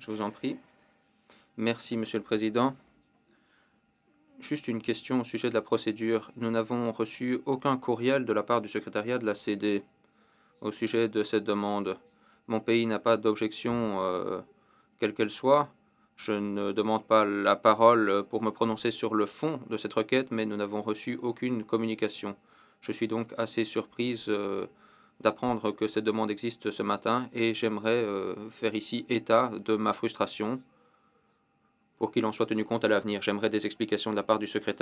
Je vous en prie. Merci, Monsieur le Président. Juste une question au sujet de la procédure. Nous n'avons reçu aucun courriel de la part du secrétariat de la CD au sujet de cette demande. Mon pays n'a pas d'objection, quelle qu'elle soit. Je ne demande pas la parole pour me prononcer sur le fond de cette requête, mais nous n'avons reçu aucune communication. Je suis donc assez surprise d'apprendre que cette demande existe ce matin et j'aimerais faire ici état de ma frustration pour qu'il en soit tenu compte à l'avenir. J'aimerais des explications de la part du secrétaire.